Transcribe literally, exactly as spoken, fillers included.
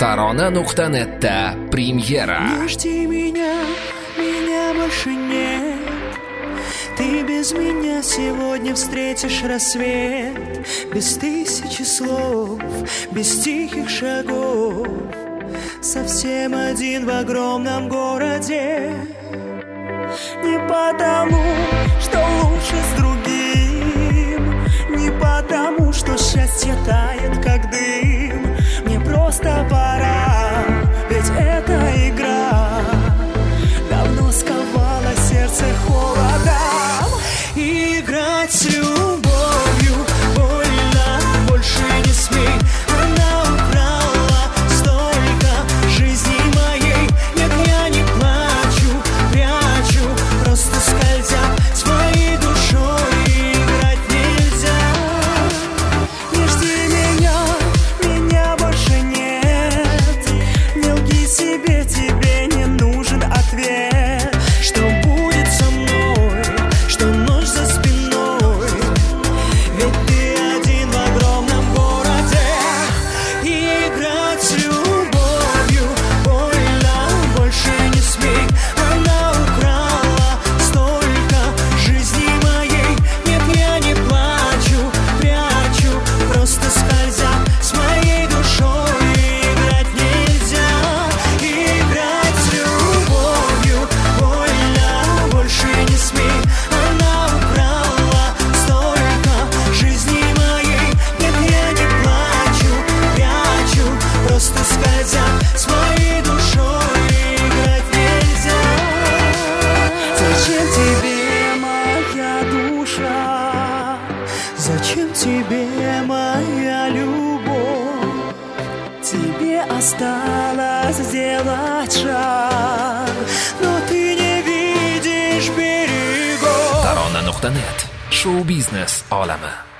Tarona nuqta net'da premyera. Не жди меня, меня больше нет. Ты без меня сегодня встретишь рассвет. Без тысячи слов, без тихих шагов. Совсем один в огромном городе. Не потому, что лучше с другим, не потому, что счастье тает, как дым. Мне просто пора, ведь эта игра давно сковала сердце холодом. Играть с любовью больно, больше не смей. Она украла столько жизни моей. Нет, я не плачу, прячу, просто скользят с моей душой. Играть нельзя. Не жди меня, меня больше нет. Не лги себе, тебе не нужен ответ. Что будет со мной, что ночь за спиной. Ведь ты один в огромном городе. Играть с любовью больно, больше не смей. Она украла столько жизни моей. Нет, я не плачу, прячу, просто скользят с моей душой. Играть нельзя. Играть с любовью больно, больше не смей. Она украла столько жизни моей. Нет, я не плачу, прячу, просто скользят с моей душой. Играть нельзя. Зачем тебе моя душа? Зачем тебе моя любовь? Тебе осталось сделать шаг, но ты не видишь берегов. Tarona nuqta net. Shou biznes olami.